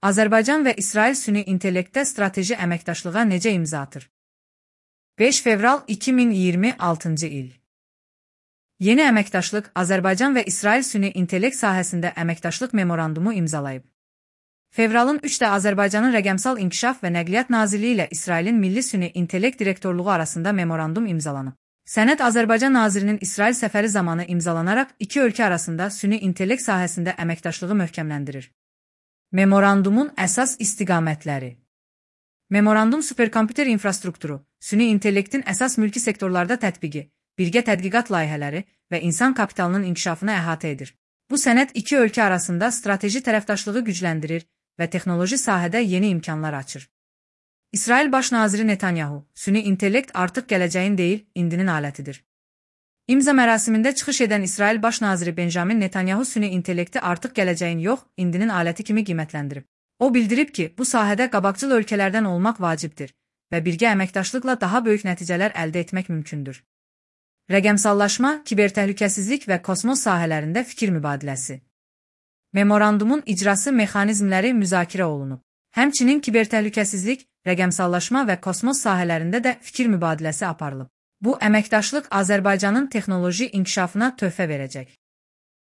Azərbaycan və İsrail süni intellektdə strateji əməkdaşlığa necə imza atır? 5 fevral 2026 il. Yeni əməkdaşlıq Azərbaycan və İsrail süni intellekt sahəsində əməkdaşlıq memorandumu imzalayıb. Fevralın 3-də Azərbaycanın Rəqəmsal İnkişaf və Nəqliyyat Nazirliyi ilə İsrailin Milli Süni İntellekt Direktorluğu arasında memorandum imzalanıb. Sənəd Azərbaycan nazirinin İsrail səfəri zamanı imzalanaraq iki ölkə arasında süni intellekt sahəsində əməkdaşlığı möhkəmləndirir. Memorandumun əsas istiqamətləri. Memorandum superkompüter infrastrukturu, süni intellektin əsas mülki sektorlarda tətbiqi, birgə tədqiqat layihələri və insan kapitalının inkişafını əhatə edir. Bu sənəd iki ölkə arasında strateji tərəfdaşlığı gücləndirir və texnoloji sahədə yeni imkanlar açır. İsrail Baş naziri Netanyahu, süni intellekt artıq gələcəyin deyil, indinin alətidir. İmza mərasimində çıxış edən İsrail Baş naziri Benjamin Netanyahu süni intellekti artıq gələcəyin yox, indinin aləti kimi qiymətləndirib. O bildirib ki, bu sahədə qabaqcıl ölkələrdən olmaq vacibdir və birgə əməkdaşlıqla daha böyük nəticələr əldə etmək mümkündür. Rəqəmsallaşma, kibertəhlükəsizlik və kosmos sahələrində fikir mübadiləsi. Memorandumun icrası mexanizmləri müzakirə olunub. Həmçinin kibertəhlükəsizlik, rəqəmsallaşma və kosmos sahələrində də fikir mübadiləsi aparılıb. Bu əməkdaşlıq Azərbaycanın texnoloji inkişafına töhfə verəcək.